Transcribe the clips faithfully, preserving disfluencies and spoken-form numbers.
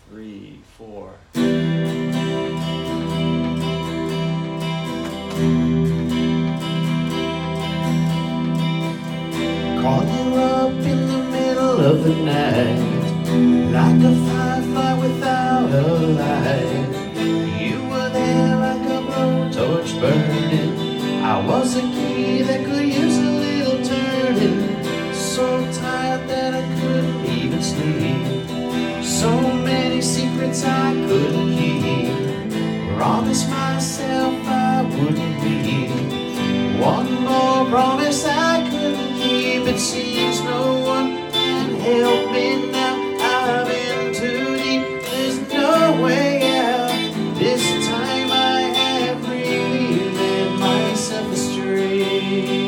three, four. Call you up in the middle of the night, like a firefly without a light. You were there like a blowtorch burning. I was a key that could use a little turning. So tired that I couldn't even sleep. So many secrets I couldn't keep. Promised myself I wouldn't leave. One more promise I couldn't keep. It seems no one can help me now. I've been too deep. There's no way out. This time I have really led myself astray.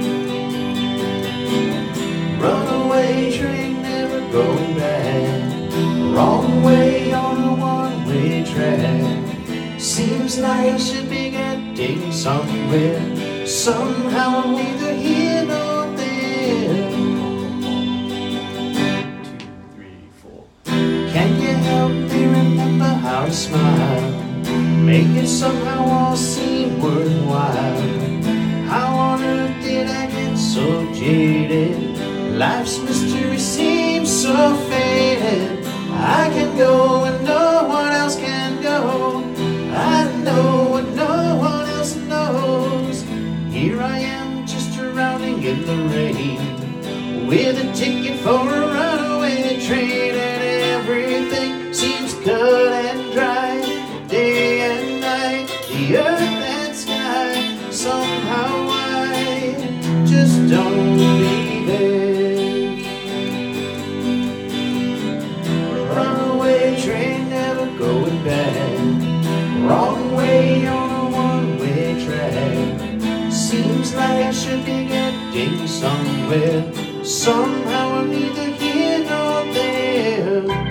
Runaway train, never going back. Wrong way on a one-way track. Seems like I should be getting somewhere. Somehow I'm neither here nor there. Two, three, four. Can you help me remember how to smile? Make it somehow all seem worthwhile. How on earth did I get so jaded? Life's mystery seems so faded. I can go and no one else can go. I know what no one else knows. Here I am just drowning in the rain, with a ticket for a runaway train. And everything seems cut and dry, day and night, the earth and sky. Somehow I just don't believe it. Runaway train, never going back. Wrong way on a one-way track. Seems like I should be getting somewhere. Somehow I'm neither here nor there.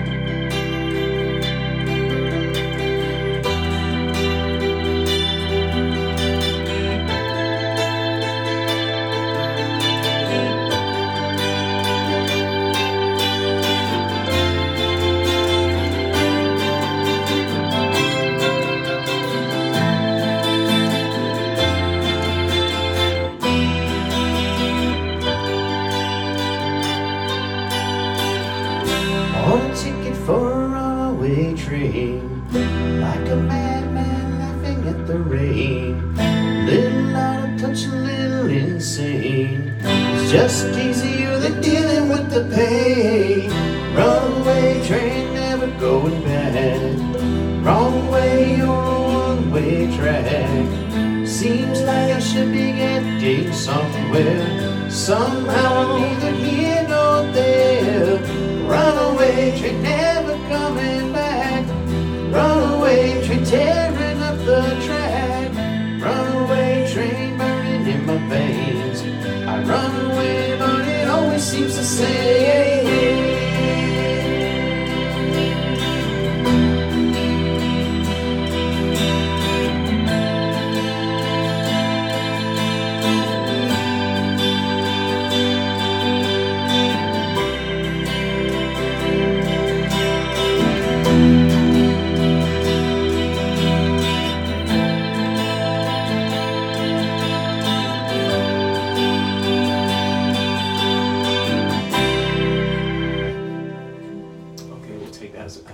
On a ticket for a runaway train, like a madman laughing at the rain. Little out of touch, a little insane. It's just easier than dealing with the pain. Runaway train, never going back. Wrong way on a one-way track. Seems like I should be getting somewhere. Somehow I'm